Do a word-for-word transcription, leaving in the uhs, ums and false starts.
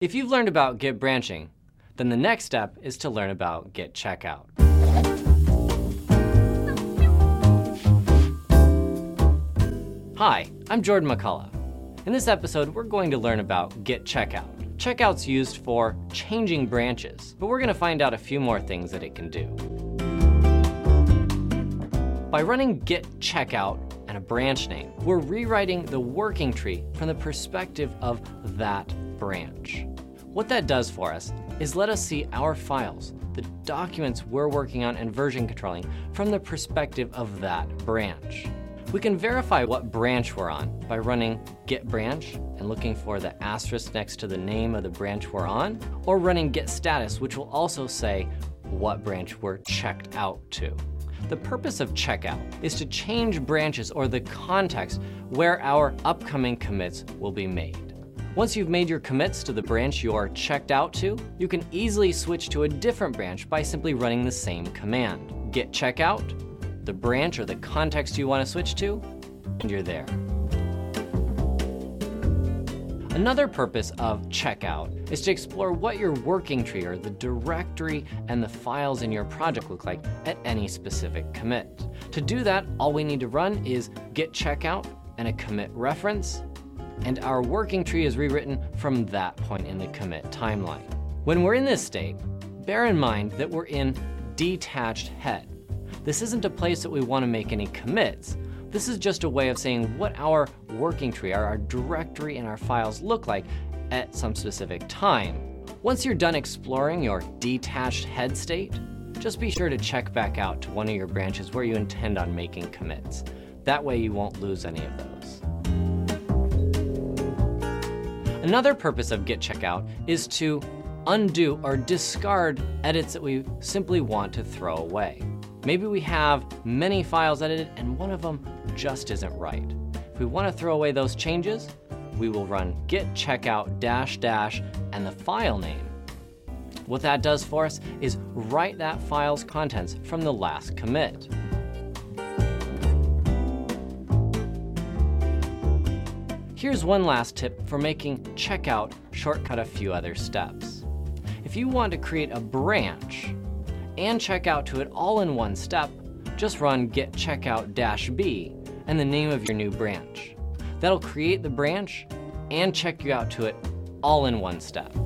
If you've learned about Git branching, then the next step is to learn about Git checkout. Hi, I'm Jordan McCullough. In this episode, we're going to learn about Git checkout. Checkout's used for changing branches, but we're going to find out a few more things that it can do. By running git checkout and a branch name, we're rewriting the working tree from the perspective of that branch. What that does for us is let us see our files, the documents we're working on and version controlling, from the perspective of that branch. We can verify what branch we're on by running git branch and looking for the asterisk next to the name of the branch we're on, or running git status, which will also say what branch we're checked out to. The purpose of checkout is to change branches or the context where our upcoming commits will be made. Once you've made your commits to the branch you are checked out to, you can easily switch to a different branch by simply running the same command. Git checkout, the branch or the context you want to switch to, and you're there. Another purpose of checkout is to explore what your working tree or the directory and the files in your project look like at any specific commit. To do that, all we need to run is git checkout and a commit reference, and our working tree is rewritten from that point in the commit timeline. When we're in this state, bear in mind that we're in detached head. This isn't a place that we want to make any commits. This is just a way of saying what our working tree, our, our directory and our files look like at some specific time. Once you're done exploring your detached head state, just be sure to check back out to one of your branches where you intend on making commits. That way you won't lose any of those. Another purpose of git checkout is to undo or discard edits that we simply want to throw away. Maybe we have many files edited and one of them just isn't right. If we want to throw away those changes, we will run git checkout dash dash and the file name. What that does for us is write that file's contents from the last commit. Here's one last tip for making checkout shortcut a few other steps. If you want to create a branch and check out to it all in one step, just run git checkout dash b and the name of your new branch. That'll create the branch and check you out to it all in one step.